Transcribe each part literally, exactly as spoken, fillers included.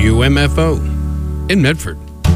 W M F O in Medford.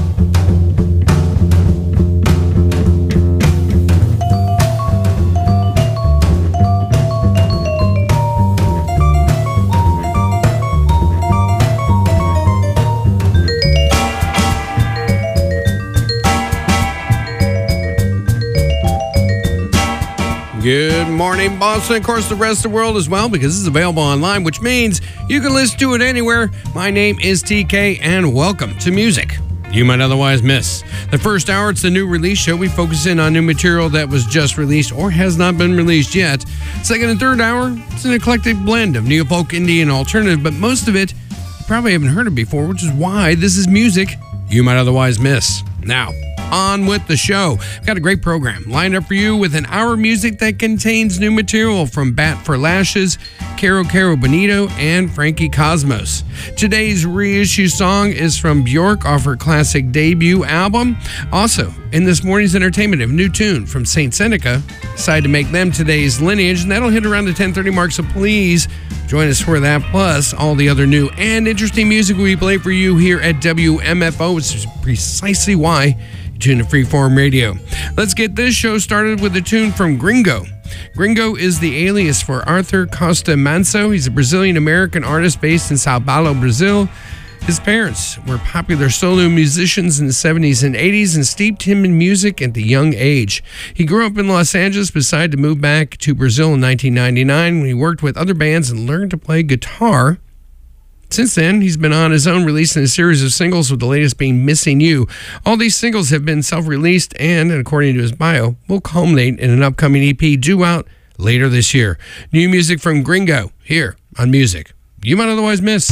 Good morning, Boston. Of course, the rest of the world as well, because this is available online, which means you can listen to it anywhere. My name is T K, and welcome to Music You Might Otherwise Miss. The first hour, it's the new release show. We focus in on new material that was just released or has not been released yet. Second and third hour, it's an eclectic blend of neo-folk, indie, and alternative, but most of it you probably haven't heard of before, which is why this is Music You Might Otherwise Miss. Now, on with the show. We've got a great program lined up for you with an hour of music that contains new material from Bat for Lashes, Caro Caro Bonito, and Frankie Cosmos. Today's reissue song is from Bjork off her classic debut album. Also, in this morning's entertainment, a new tune from Saint Seneca. Decided to make them today's lineage, and that'll hit around the ten thirty mark, so please join us for that, plus all the other new and interesting music we play for you here at W M F O, which is precisely why you tune to Freeform Radio. Let's get this show started with a tune from Gringo. Gringo is the alias for Arthur Costa Manso. He's a Brazilian-American artist based in Sao Paulo, Brazil. His parents were popular solo musicians in the seventies and eighties and steeped him in music at a young age. He grew up in Los Angeles, but decided to move back to Brazil in nineteen ninety-nine when he worked with other bands and learned to play guitar. Since then, he's been on his own, releasing a series of singles, with the latest being Missing You. All these singles have been self-released and, according to his bio, will culminate in an upcoming E P due out later this year. New music from Gringo here on Music You Might Otherwise Miss.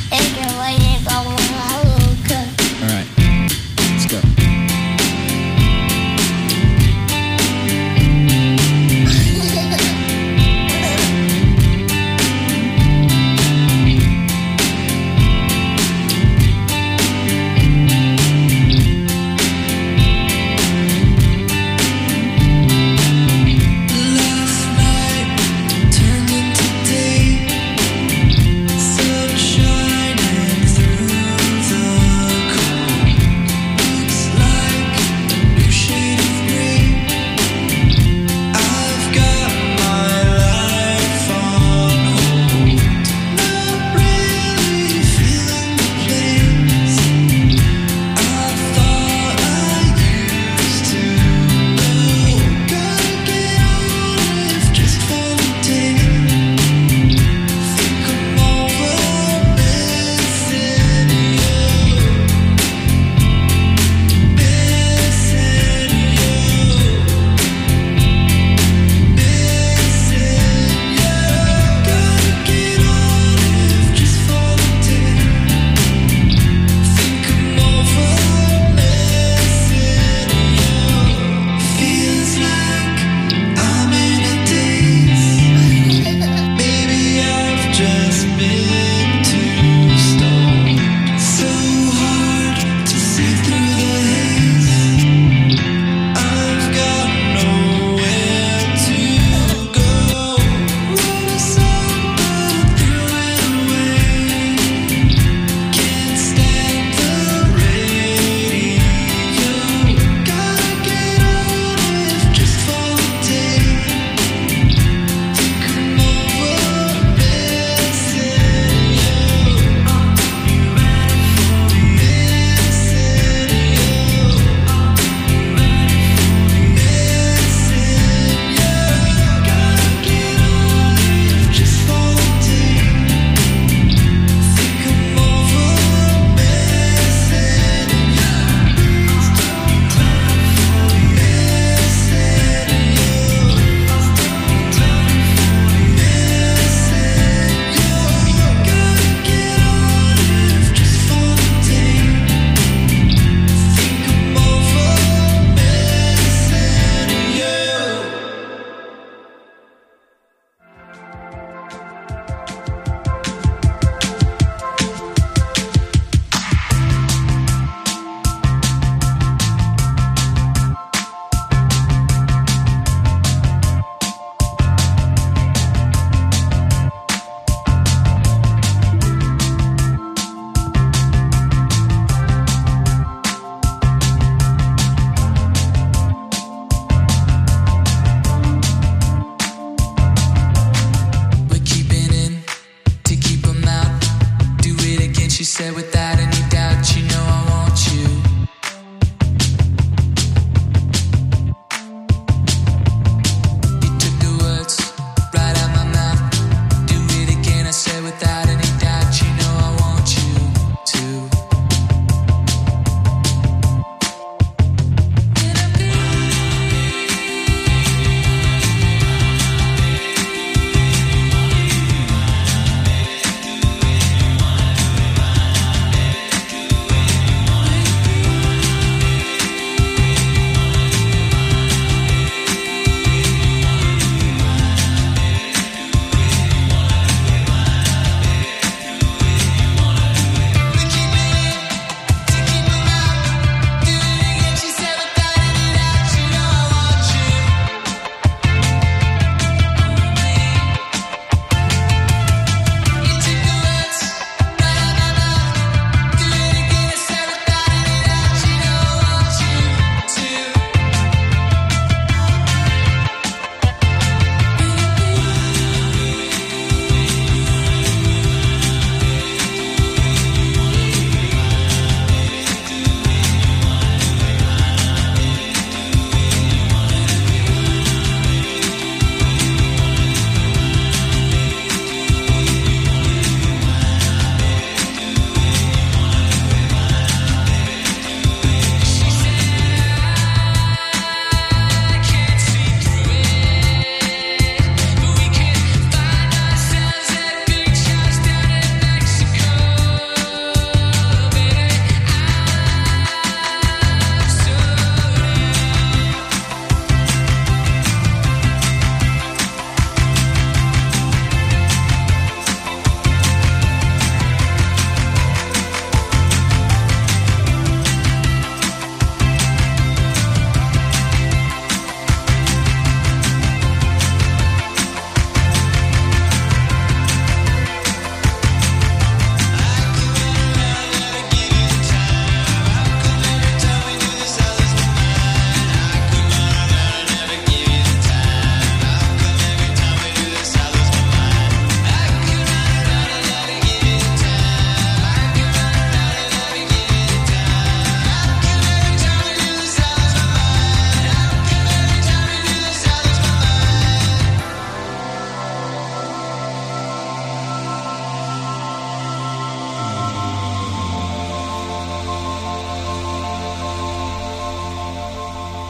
All right, let's go. Last night turned into day, sunshine.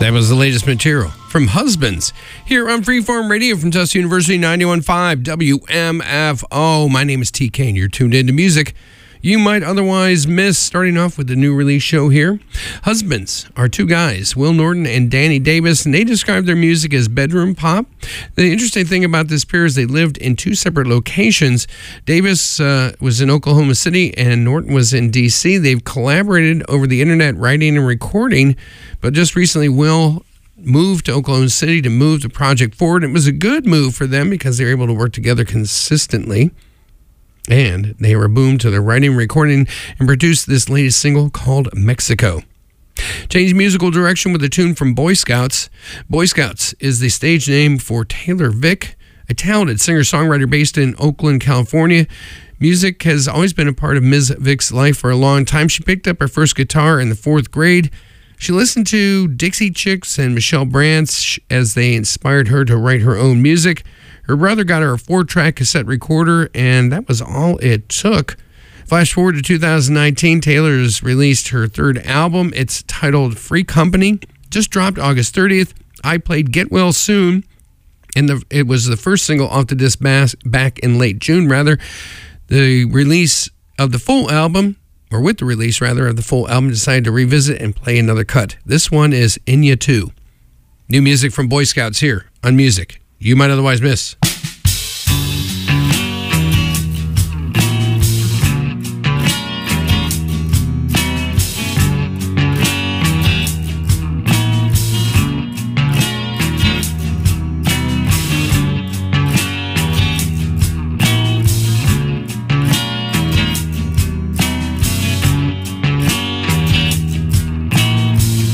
That was the latest material from Husbands here on Freeform Radio from Tufts University ninety-one point five W M F O. My name is T K, and you're tuned into music you might otherwise miss. Starting off with the new release show here. Husbands are two guys, Will Norton and Danny Davis, and they describe their music as bedroom pop. The interesting thing about this pair is they lived in two separate locations. Davis uh, was in Oklahoma City and Norton was in D C. They've collaborated over the internet, writing and recording, but just recently Will moved to Oklahoma City to move the project forward. It was a good move for them because they were able to work together consistently. And they were boomed to their writing, recording, and produced this latest single called Mexico. Changed musical direction with a tune from Boy Scouts. Boy Scouts is the stage name for Taylor Vick, a talented singer-songwriter based in Oakland, California. Music has always been a part of Miz Vick's life for a long time. She picked up her first guitar in the fourth grade. She listened to Dixie Chicks and Michelle Branch as they inspired her to write her own music. Her brother got her a four-track cassette recorder, and that was all it took. Flash forward to two thousand nineteen, Taylor's released her third album. It's titled Free Company. Just dropped August thirtieth. I played Get Well Soon, and the, it was the first single off the disc back in late June, rather. The release of the full album, or with the release, rather, of the full album, decided to revisit and play another cut. This one is In Ya Too. New music from Boy Scouts here on Music You Might Otherwise Miss.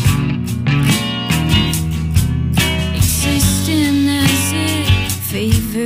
Existing as if favorite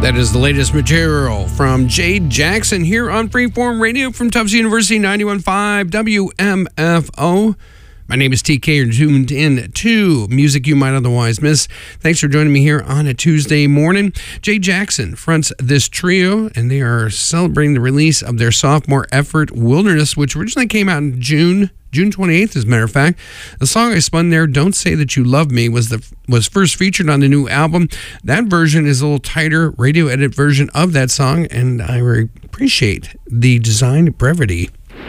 That is the latest material from Jade Jackson here on Freeform Radio from Tufts University, ninety-one point five W M F O. My name is T K. You're tuned in to music you might otherwise miss. Thanks for joining me here on a Tuesday morning. Jade Jackson fronts this trio, and they are celebrating the release of their sophomore effort, Wilderness, which originally came out in June. June twenty-eighth, as a matter of fact. The song I spun there, Don't Say That You Love Me, was the was first featured on the new album. That version is a little tighter, radio edit version of that song, and I really appreciate the designed brevity.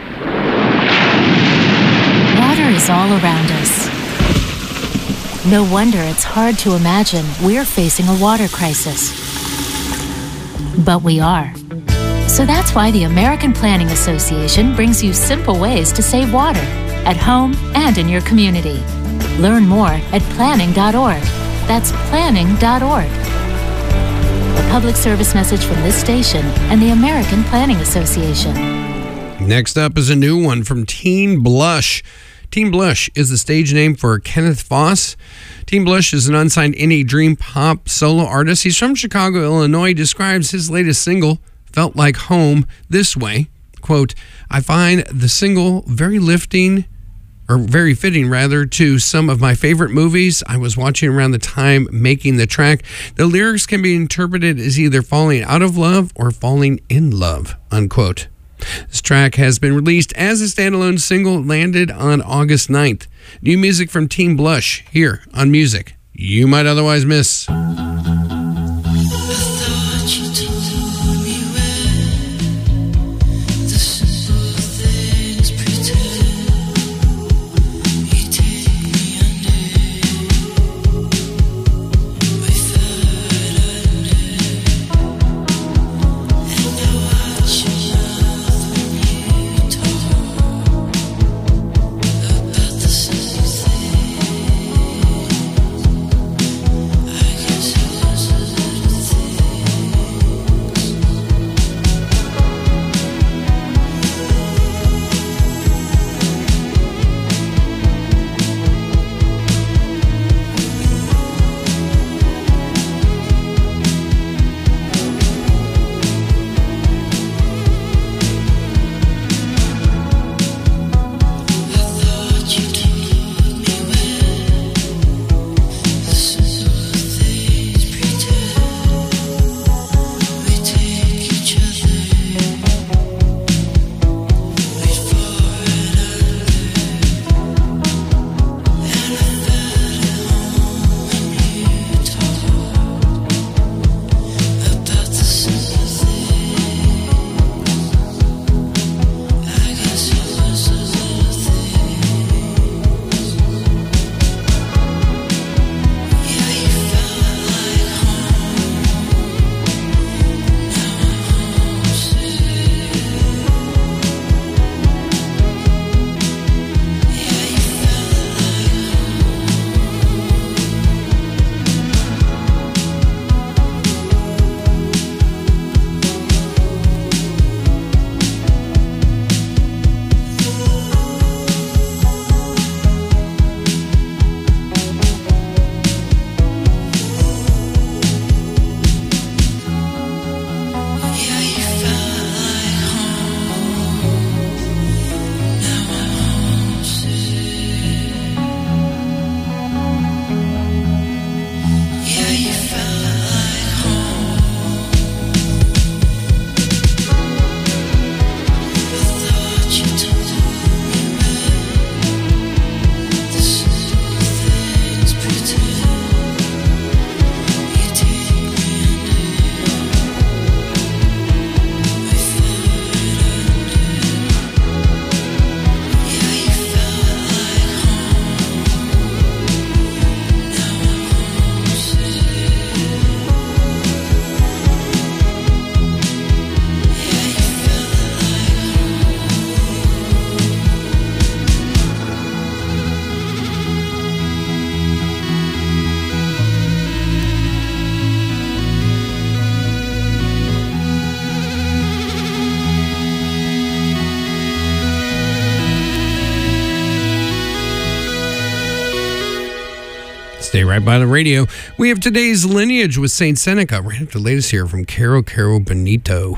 Water is all around us. No wonder it's hard to imagine we're facing a water crisis. But we are. So that's why the American Planning Association brings you simple ways to save water at home and in your community. Learn more at planning dot org. That's planning dot org. A public service message from this station and the American Planning Association. Next up is a new one from Teen Blush. Teen Blush is the stage name for Kenneth Foss. Teen Blush is an unsigned indie dream pop solo artist. He's from Chicago, Illinois. He describes his latest single, Felt Like Home, this way, quote, I find the single very lifting, or very fitting rather, to some of my favorite movies I was watching around the time making the track. The lyrics can be interpreted as either falling out of love or falling in love, unquote. This track has been released as a standalone single, landed on August ninth. New music from Teen Blush here on Music You Might Otherwise Miss. I guess it was Stay right by the radio. We have today's Lineage with Saint Seneca. Right after the latest here from Caro Caro Bonito.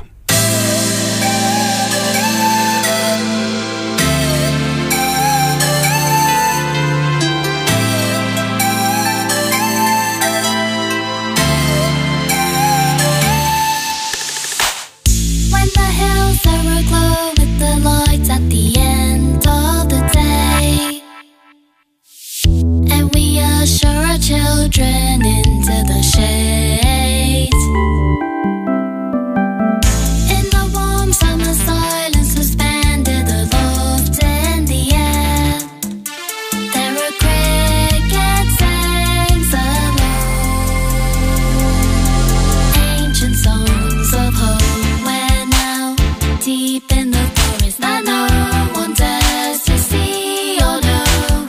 Children into the shades. In the warm summer silence, suspended aloft in the air, there are crickets sings alone. Ancient songs of home, where now, deep in the forest that no one dares to see or know.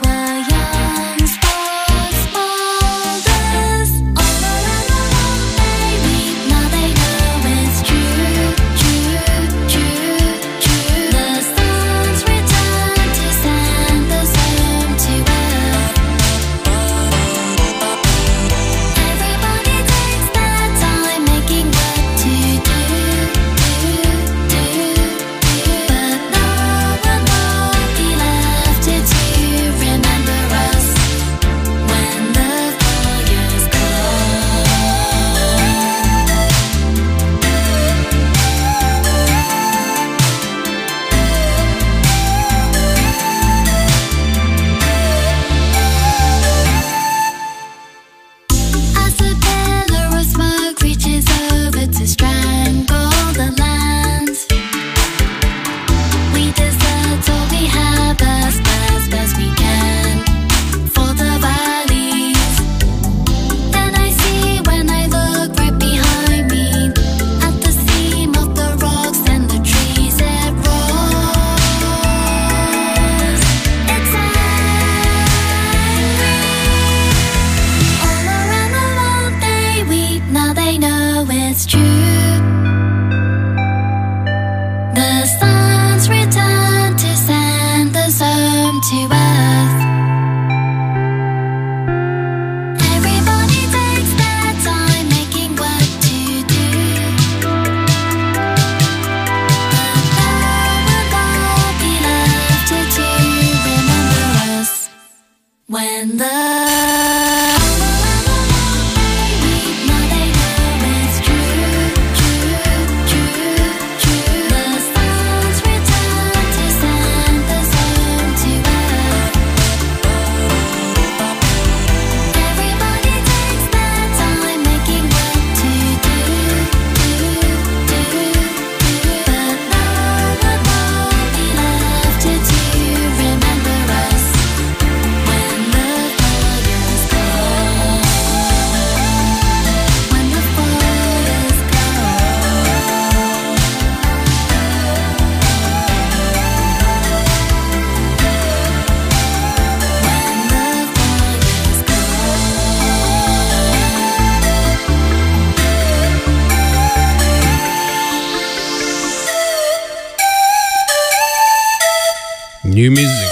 When the New music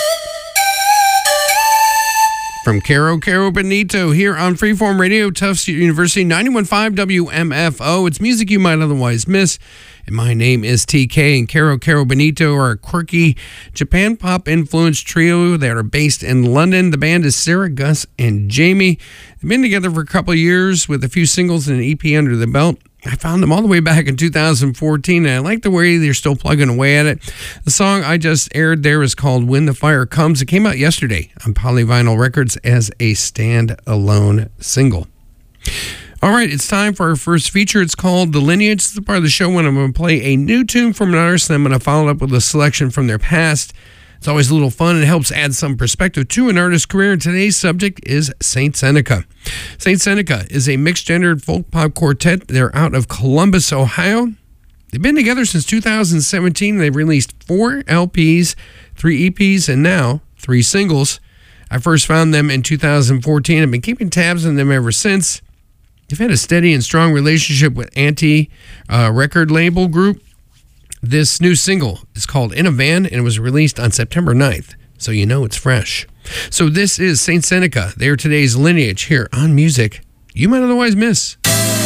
from Caro Caro Bonito here on Freeform Radio, Tufts University, ninety-one point five W M F O. It's music you might otherwise miss. And my name is T K, and Caro Caro Bonito are a quirky Japan pop influenced trio that are based in London. The band is Sarah, Gus, and Jamie. They've been together for a couple of years with a few singles and an E P under the belt. I found them all the way back in two thousand fourteen, and I like the way they're still plugging away at it. The song I just aired there is called When the Fire Comes. It came out yesterday on Polyvinyl Records as a standalone single. All right, it's time for our first feature. It's called The Lineage. It's the part of the show when I'm going to play a new tune from an artist, and I'm going to follow it up with a selection from their past. It's always a little fun and it helps add some perspective to an artist's career. And today's subject is Saint Seneca. Saint Seneca is a mixed-gendered folk pop quartet. They're out of Columbus, Ohio. They've been together since two thousand seventeen. They've released four L Ps, three E Ps, and now three singles. I first found them in two thousand fourteen. I've been keeping tabs on them ever since. They've had a steady and strong relationship with Anti uh, record label group. This new single is called In a Van, and it was released on September ninth, so you know it's fresh. So this is Saint Seneca. They are today's lineage here on music you might otherwise miss.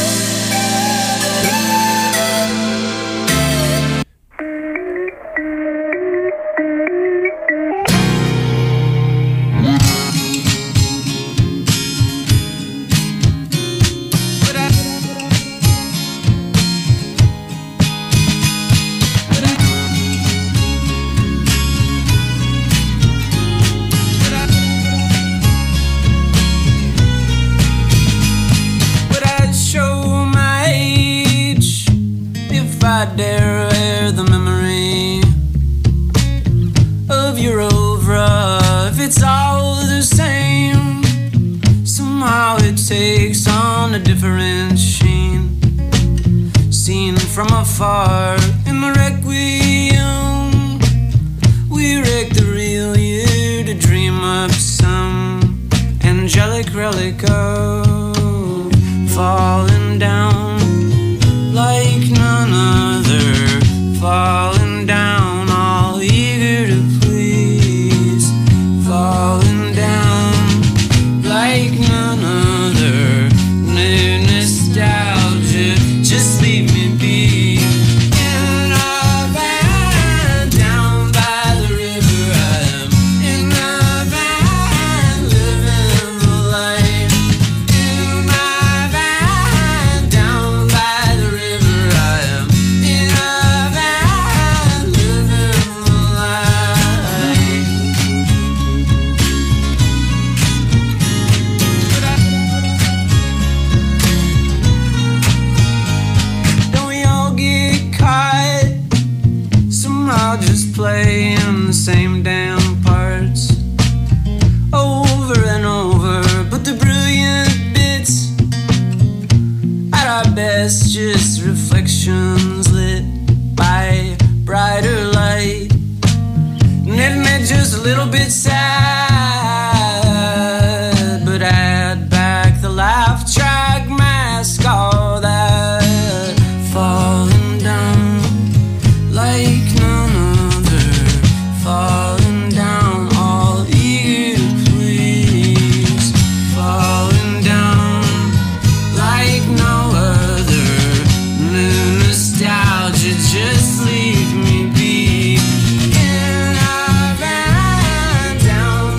I dare wear the memory of your old rough. It's all the same. Somehow it takes on a different sheen. Seen from afar in the requiem, we wreck the real you to dream up some angelic relic of falling down like none other, falling down, all eager to please, falling down like none other, new nostalgia, just leave me be. In a van down by the river, I am in a van living the life. In my van down by the river, I am in a van living the life. Don't we all get caught somehow just playing the same damn parts over and over, but the brilliant bits at our best just reflections lit by brighter light. And isn't it just a little bit sad? But add back the laugh track, mask all that, falling down like none other, falling down, all eager to please, falling down like no other, new nostalgia, just leave me be. In a van down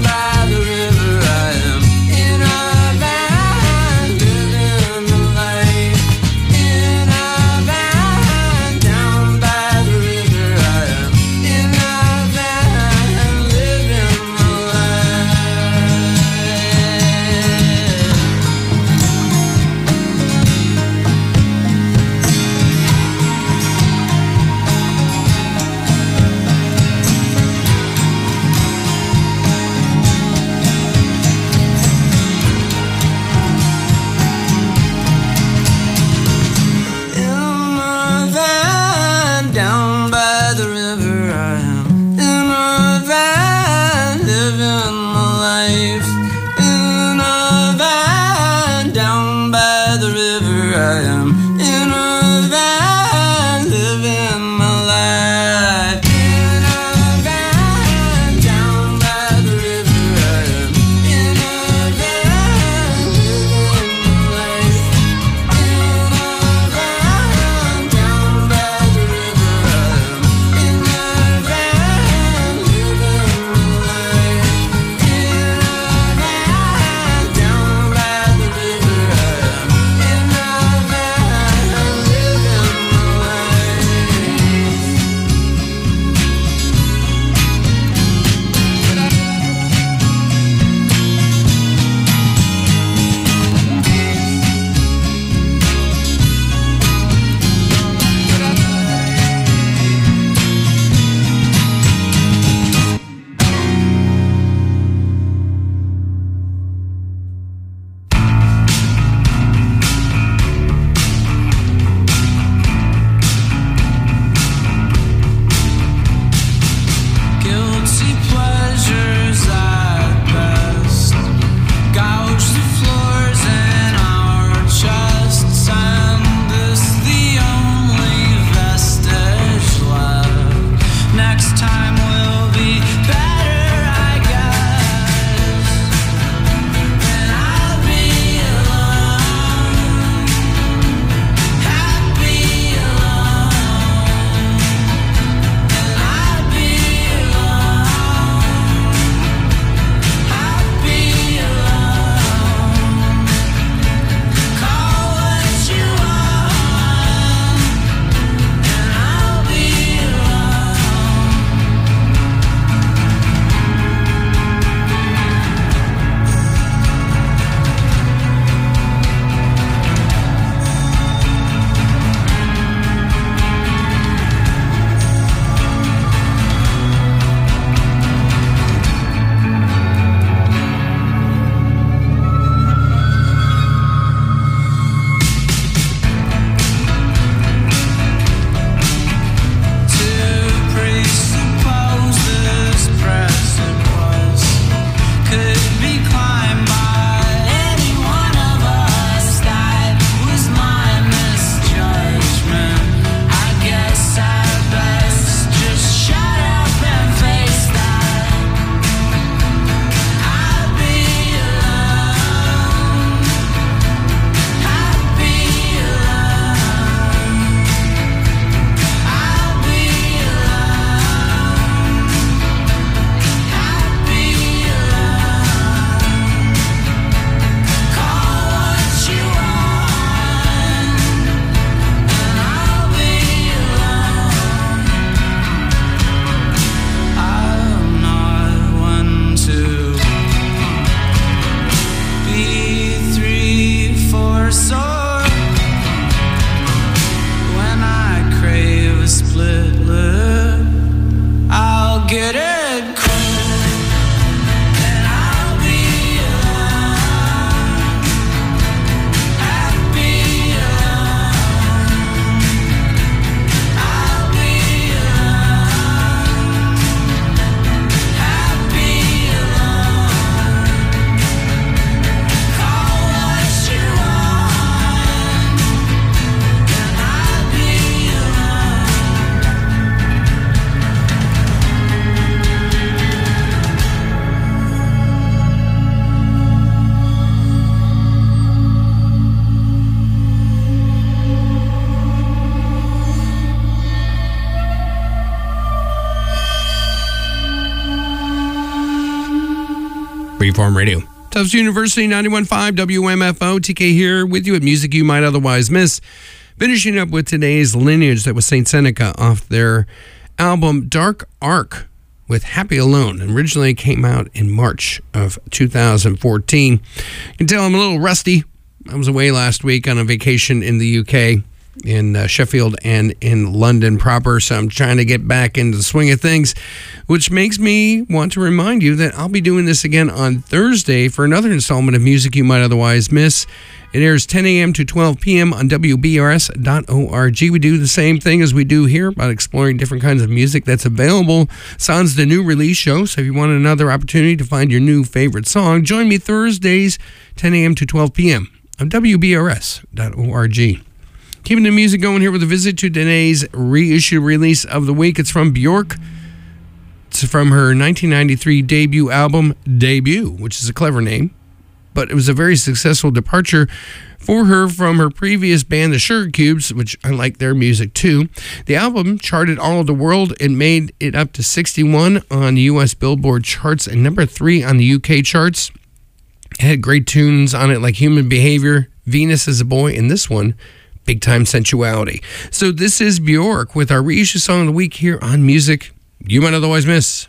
Freeform Radio. Tufts University, ninety-one point five W M F O. T K here with you at Music You Might Otherwise Miss. Finishing up with today's Lineage. That was Saint Seneca off their album Dark Ark with Happy Alone. Originally came out in March of two thousand fourteen. You can tell I'm a little rusty. I was away last week on a vacation in the U K, in uh, Sheffield and in London proper, so I'm trying to get back into the swing of things, which makes me want to remind you that I'll be doing this again on Thursday for another installment of Music You Might Otherwise Miss. It airs ten a.m. to twelve p.m. on W B R S dot org. We do the same thing as we do here about exploring different kinds of music that's available. Sounds the new release show, so if you want another opportunity to find your new favorite song, join me Thursdays, ten a.m. to twelve p.m. on W B R S dot org. Keeping the music going here with a visit to today's reissue release of the week. It's from Bjork. It's from her nineteen ninety-three debut album, Debut, which is a clever name. But it was a very successful departure for her from her previous band, the Sugar Cubes, which I like their music too. The album charted all over the world and made it up to sixty-one on the U S Billboard charts and number three on the U K charts. It had great tunes on it like Human Behavior, Venus as a Boy, and this one, Big Time Sensuality. So this is Bjork with our reissue song of the week here on Music You Might Otherwise Miss.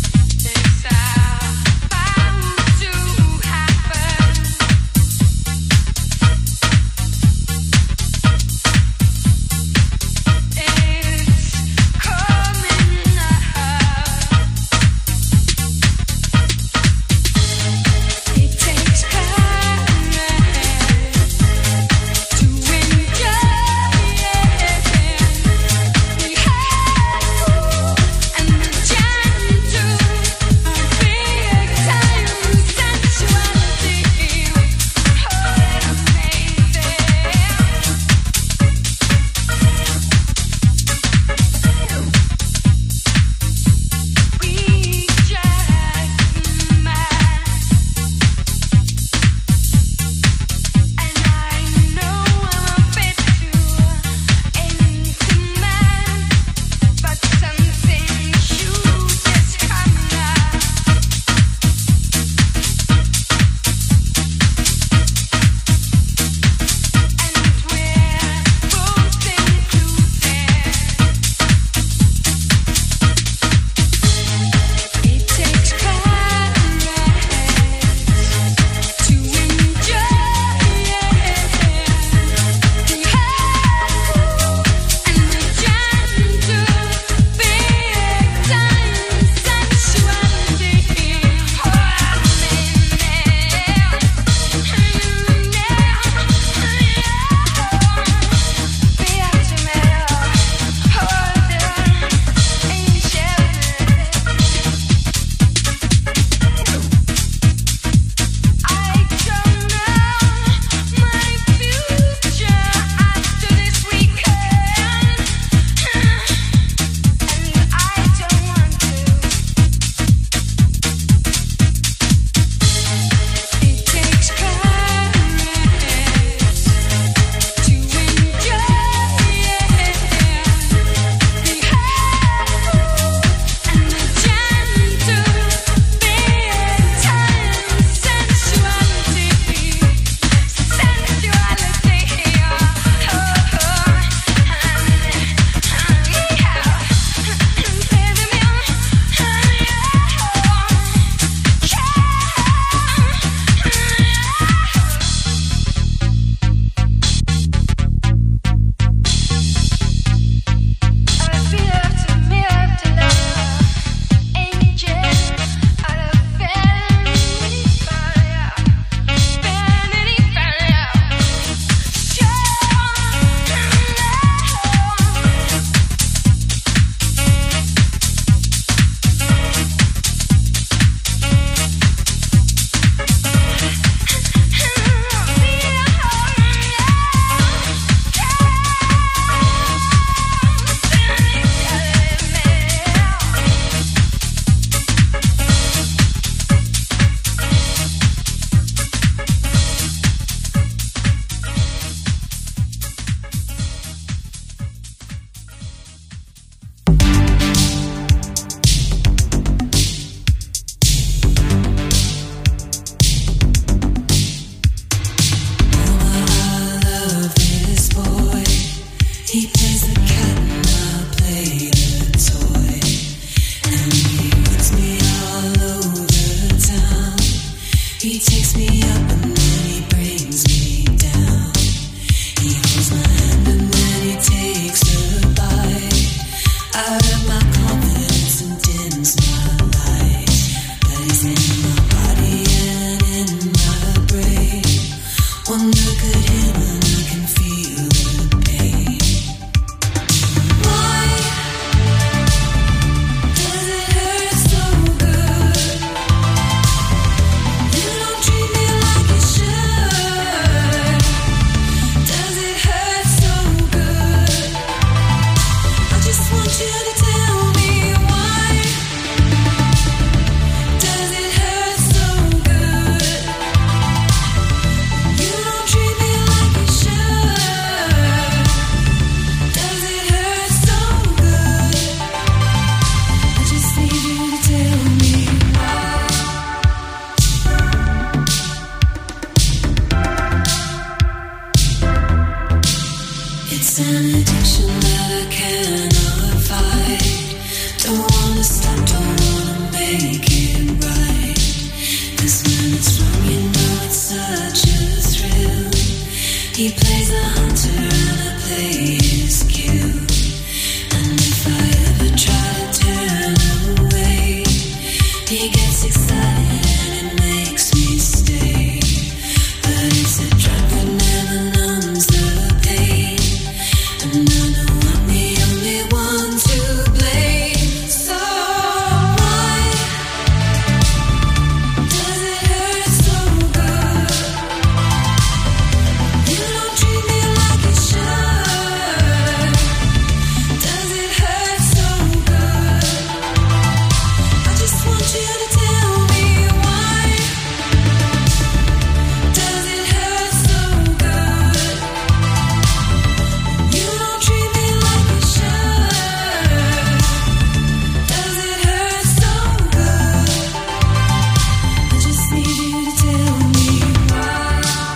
Bound to happen. He gets excited and it makes me stay. But it's a drug that never numbs the pain. And I know I'm the only one to blame. So why does it hurt so good? You don't treat me like you should. Does it hurt so good? I just want you to tell me why. Does it hurt so good? You don't treat me like you should. Does it hurt so good? I just need you to tell me why.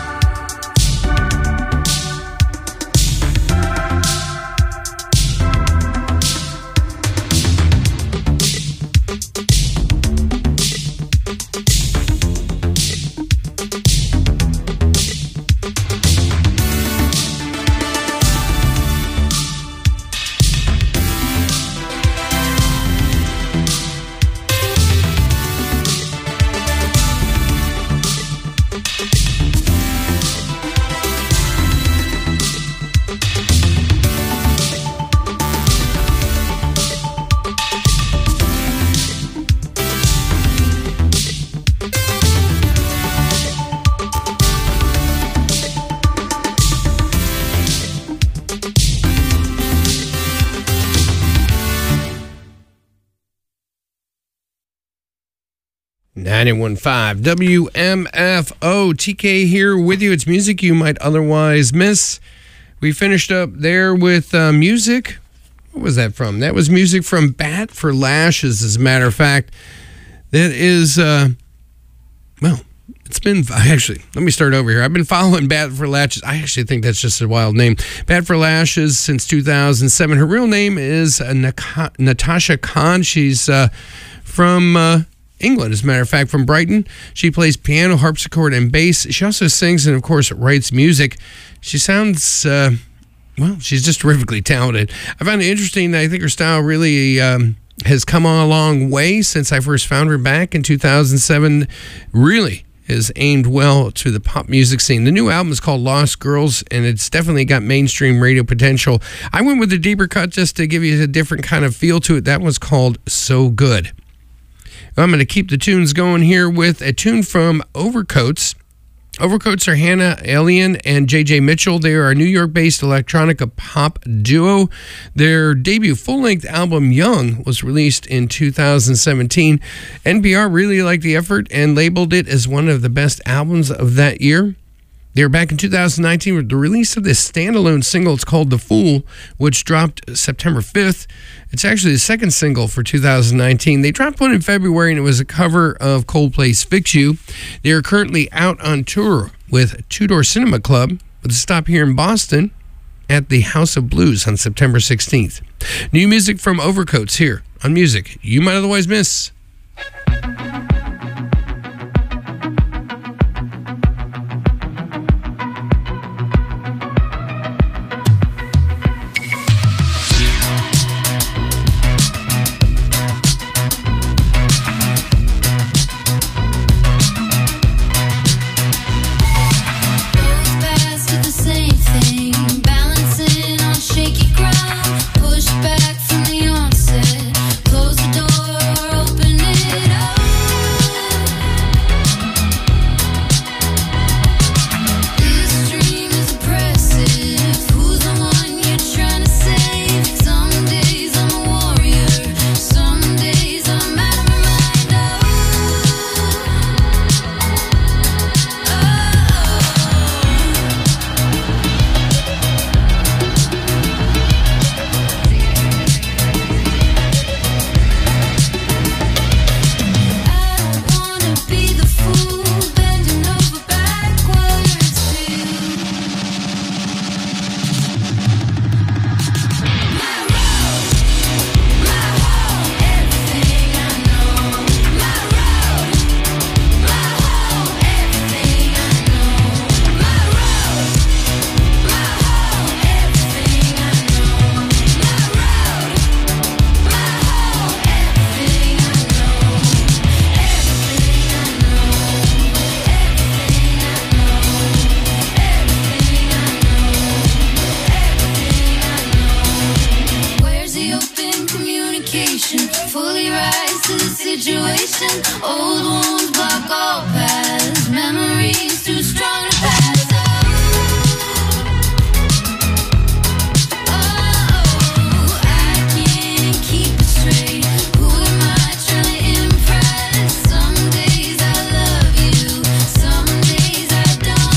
ninety-one point five W M F O. T K here with you. It's music you might otherwise miss. We finished up there with uh, music. What was that from? That was music from Bat for Lashes, as a matter of fact. That is, uh, well, it's been, actually, let me start over here. I've been following Bat for Lashes. I actually think that's just a wild name. Bat for Lashes since two thousand seven. Her real name is uh, Naka- Natasha Khan. She's uh, from Uh, England, as a matter of fact, from Brighton. She plays piano, harpsichord, and bass. She also sings and, of course, writes music. She sounds, uh, well, she's just terrifically talented. I found it interesting that I think her style really um, has come on a long way since I first found her back in two thousand seven. Really is aimed well to the pop music scene. The new album is called Lost Girls, and it's definitely got mainstream radio potential. I went with a deeper cut just to give you a different kind of feel to it. That one's called So Good. I'm going to keep the tunes going here with a tune from Overcoats. Overcoats are Hannah Alien and J J Mitchell. They are a New York-based electronica pop duo. Their debut full-length album, Young, was released in two thousand seventeen. N P R really liked the effort and labeled it as one of the best albums of that year. They were back in two thousand nineteen with the release of this standalone single. It's called The Fool, which dropped September fifth. It's actually the second single for two thousand nineteen. They dropped one in February, and it was a cover of Coldplay's Fix You. They are currently out on tour with Two Door Cinema Club, with a stop here in Boston at the House of Blues on September sixteenth. New music from Overcoats here on Music You Might Otherwise Miss. Shaky ground, push back from the onset. Close the door, open Old wounds block all paths. Memories too strong to pass up. Oh, I can't keep it straight. Who am I trying to impress? Some days I love you, some days I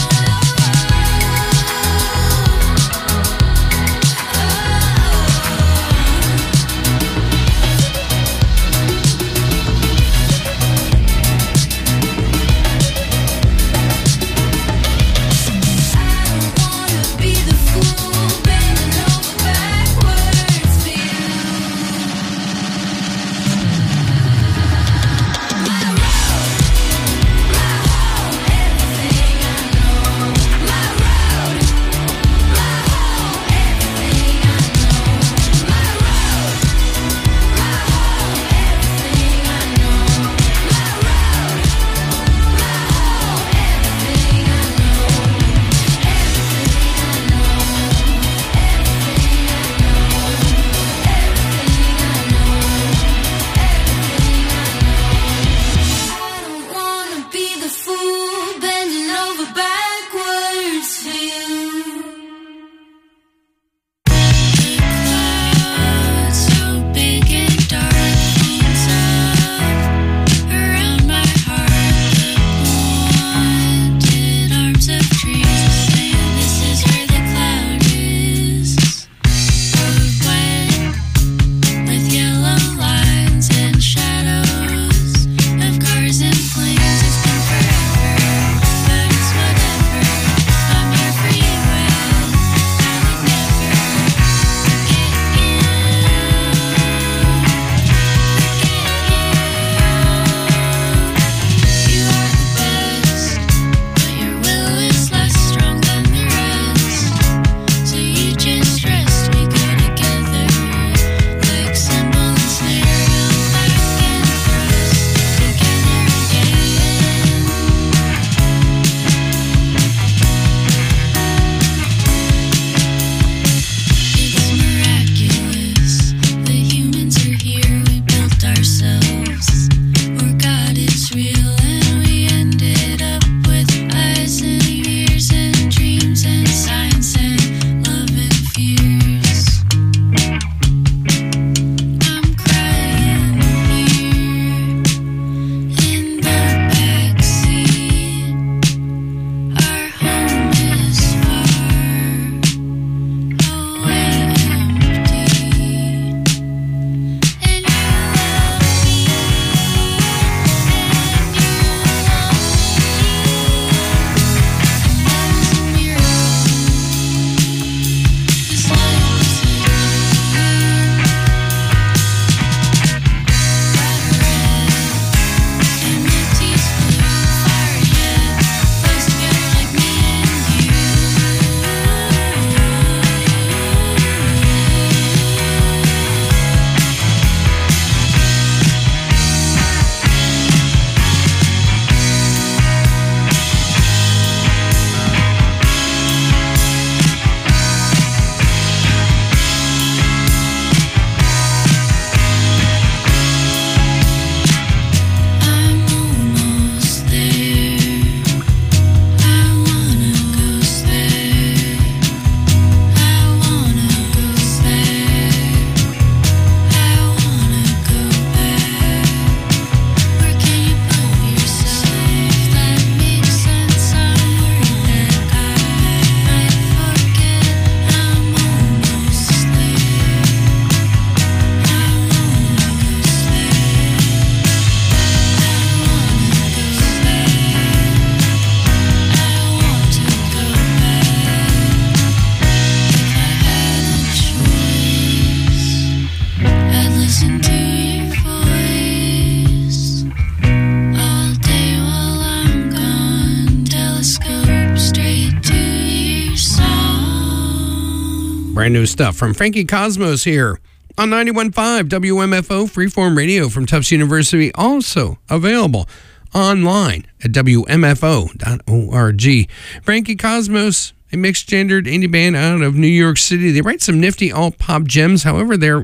Brand new stuff from Frankie Cosmos here on ninety-one point five W M F O Freeform Radio from Tufts University. Also available online at W M F O dot org. Frankie Cosmos, a mixed-gendered indie band out of New York City. They write some nifty alt-pop gems. However, they're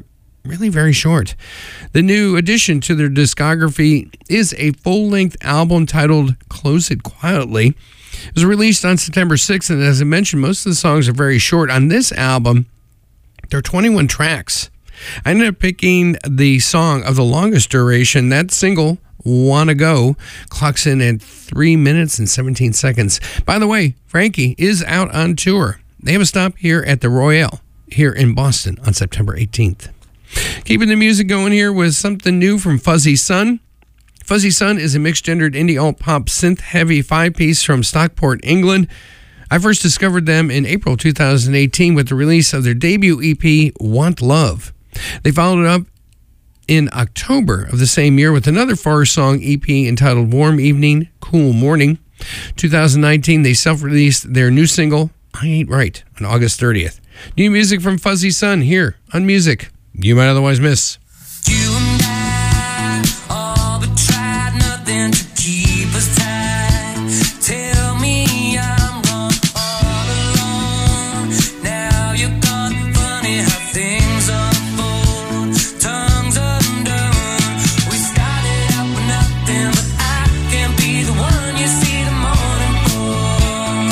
really very short. The new addition to their discography is a full-length album titled Close It Quietly. It was released on September sixth, and as I mentioned, most of the songs are very short. On this album, there are twenty-one tracks. I ended up picking the song of the longest duration. That single, Wanna Go, clocks in at three minutes and seventeen seconds. By the way, Frankie is out on tour. They have a stop here at the Royale here in Boston on September eighteenth. Keeping the music going here with something new from Fuzzy Sun. Fuzzy Sun is a mixed-gendered indie alt-pop synth-heavy five-piece from Stockport, England. I first discovered them in April two thousand eighteen with the release of their debut E P, Want Love. They followed it up in October of the same year with another four-song E P entitled Warm Evening, Cool Morning. two thousand nineteen, they self-released their new single, I Ain't Right, on August thirtieth. New music from Fuzzy Sun here on Music You Might Otherwise Miss. You and I all but tried nothing to keep us tied. Tell me I'm wrong all along. Now you're gone. Funny how things unfold. Tongues undone. We started out with nothing, but I can't be the one you see the morning for.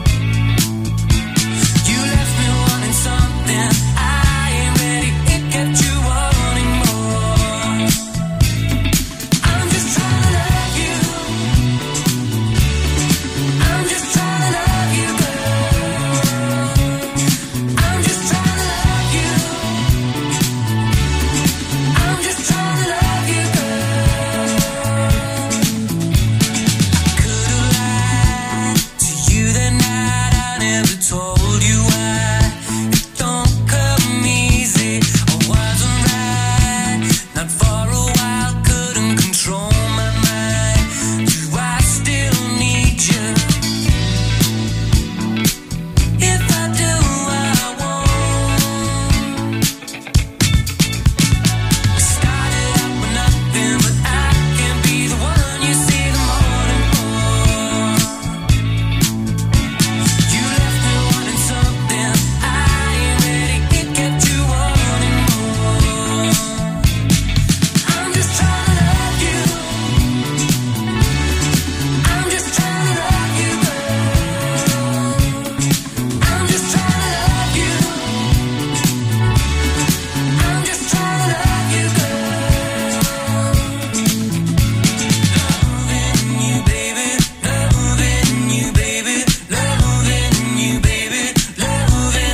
You left me wanting something I ain't ready. It kept you wanting more. I'm just trying to love you. I'm just trying to love you, girl. I'm just trying to love you. I'm just trying to love you, girl. I could've lied to you that night. I never told you why. It don't come easy. I wasn't right. Not for a while. Couldn't control my mind. Do I still need you? If I do, I won't. We started out with nothing, but I can't be the one you see the morning for. You left me wanting something I ain't ready. It kept you wanting more. I'm just trying to love you. I'm just trying to love you, girl. I'm just trying to love you. I'm just trying to love you, girl. Loving you, baby. Loving you, baby. Loving you, baby. Loving.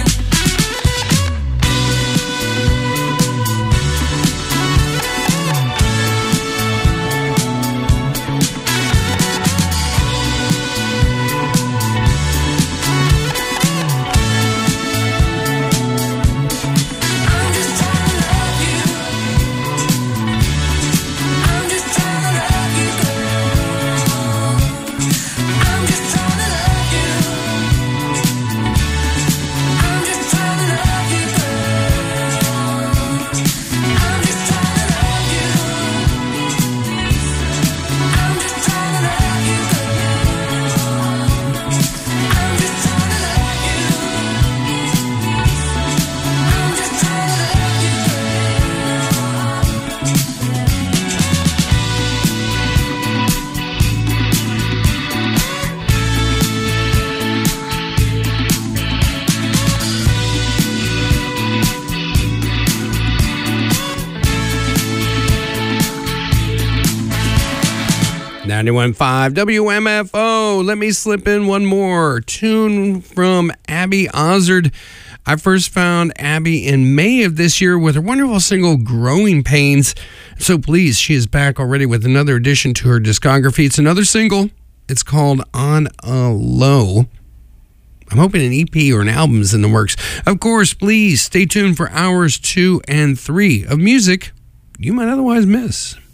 I'm just trying to love you. I'm just trying to love you, girl. I'm just trying to love you. I'm just trying to love you, girl. I'm just trying to love you. I'm just trying to love you, girl. I'm just trying to love you. I'm just trying to love you, ninety-one point five W M F O. Let me slip in one more tune from Abby Ozard. I first found Abby in May of this year with her wonderful single Growing Pains. I'm so pleased she is back already with another addition to her discography. It's another single. It's called On a Low. I'm hoping an E P or an album is in the works. Of course, please stay tuned for hours two and three of music you might otherwise miss.